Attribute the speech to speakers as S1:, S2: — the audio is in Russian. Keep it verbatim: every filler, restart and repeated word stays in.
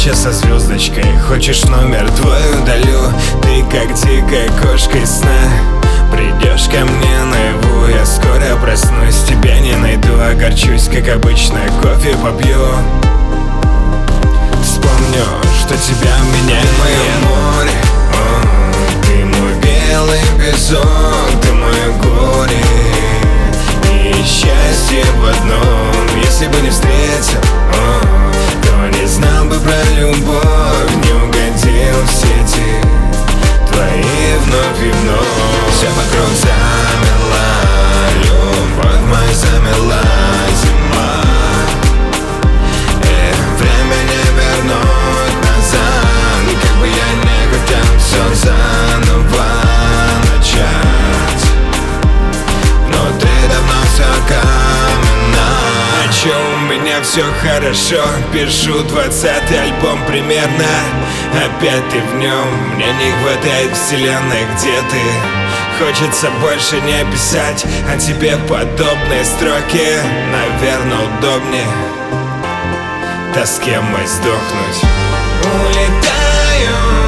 S1: встреча со звездочкой. Хочешь номер твой удалю, ты как дикая кошка из сна. Придешь ко мне наяву, я скоро проснусь, тебя не найду, огорчусь, как обычно, кофе попью. Вспомню, что тебя меняет мое море. О, ты мой белый песок, ты мое горе и счастье в одном. Если бы не встретил, о, то не знал бы про любовь, не угодил в сети твои вновь и вновь. Все вокруг замерла, любовь моя замерла, зима. И время не вернуть назад, как бы я не хотел все заново начать, но ты давно все каменно. Че у меня все хорошо, пишу двадцатый альбом примерно. Опять ты в нем, мне не хватает вселенной, где ты. Хочется больше не описать, а тебе подобные строки, наверное, удобнее тоске мой сдохнуть. Улетаю